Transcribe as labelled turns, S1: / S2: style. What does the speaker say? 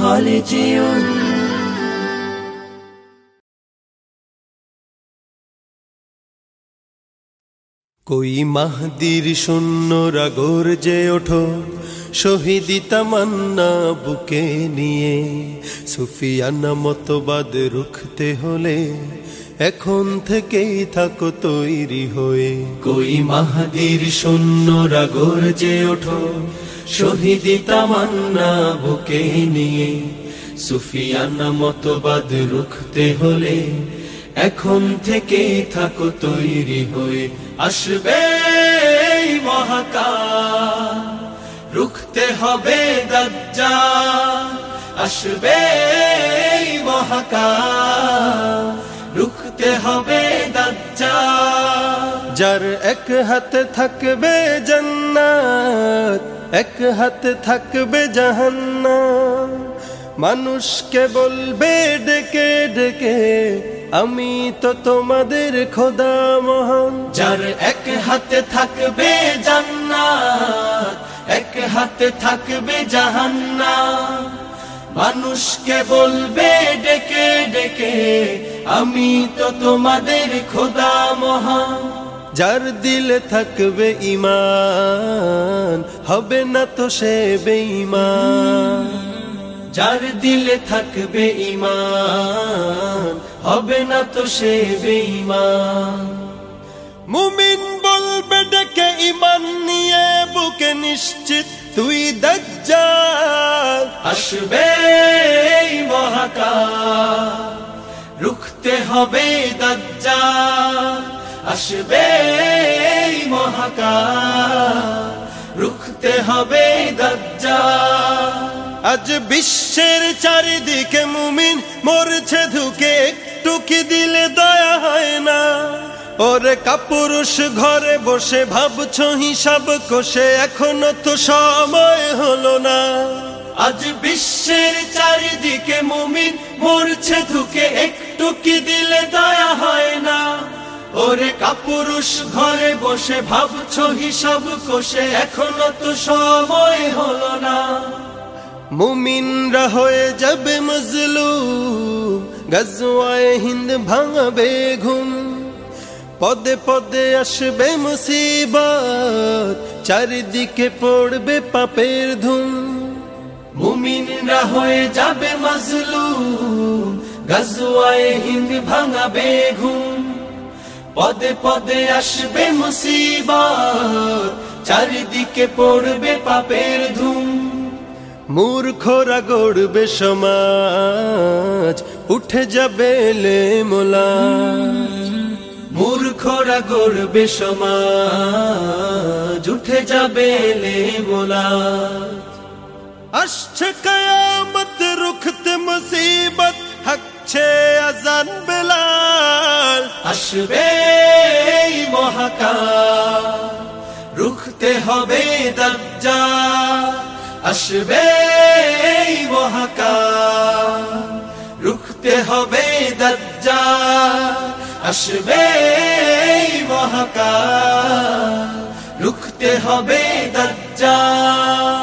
S1: خالدون
S2: कोई महदीर शून्यरा गरजे ओठो शहीदी तमन्ना बुके निये सुफियाना मतबाद रुखते होले এখন থেকেই থাকো তৈরি হয়ে
S1: कोई महदीर शून्यरा गरजे ओठो शहीदी तमन्ना बुके निये सुफियाना मतबाद रुखते होले এখন থেকে থাকো তৈরি হয়ে আসবে মহাকাল রুখতে হবে দাজ্জাল আসবে মহাকাল রুখতে হবে দাজ্জাল
S2: যার এক হাতে থাকবে জান্নাত এক হাতে থাকবে জাহান্নাম মানুষকে বলবে ডেকে ডেকে আমি তো তোমাদের খোদা মহান
S1: যার এক হাতে থাকবে জান্নাত এক হাতে থাকবে জাহান্নাম মানুষকে বলবে ডেকে ডেকে আমি তো তোমাদের খোদা মহান
S2: যার দিলে থাকবে ঈমান হবে না তো সে বেঈমান
S1: যার দিলে থাকবে ঈমান হবে না তো সে বেঈমান
S2: মুমিন বলবে ডেকে ঈমান নিয়ে বুকে নিশ্চিত তুই দাজ্জাল
S1: আসবে মহাকাল রুখতে হবে দাজ্জাল আসবে মহাকাল রুখতে হবে দাজ্জাল
S2: আজ বিশ্বের চারিদিকে মুমিন মরছে ধুকে একটু কি দিলে দয়া হয় না ওরে কাপুরুষ ঘরে বসে ভাবছো হিসাব কষে এখনো তো সময় হলো না
S1: আজ বিশ্বের চারিদিকে মুমিন মরছে ধুকে একটু কি দিলে দয়া হয় না ওরে কাপুরুষ ঘরে বসে ভাবছো হিসাব কষে এখনো তো সময় হলো না
S2: মুমিনরা হয়ে যাবে মজলুম গজওয়ায়ে হিন্দ ভাঙাবে ঘুম পদে পদে আসবে মুসিবত চারিদিকে পড়বে পাপের ধুম
S1: মুমিনরা হয়ে যাবে মজলুম গজওয়ায়ে হিন্দ ভাঙাবে ঘুম পদে পদে আসবে মুসিবত চারিদিকে পড়বে পাপের ধুম
S2: মূর্খরা গড়বে সমাজ উঠে যাবে লেমোলা
S1: মূর্খরা গড়বে সমাজ উঠে যাবে লেমোলা
S2: আসছে কিয়ামত রুখতে মুসিবত হাকছে আজান বেলাল
S1: আসবে মহাকাল রুখতে হবে দাজ্জাল আসবে মহাকাল রুখতে হবে দাজ্জাল আসবে মহাকাল রুখতে হবে দাজ্জাল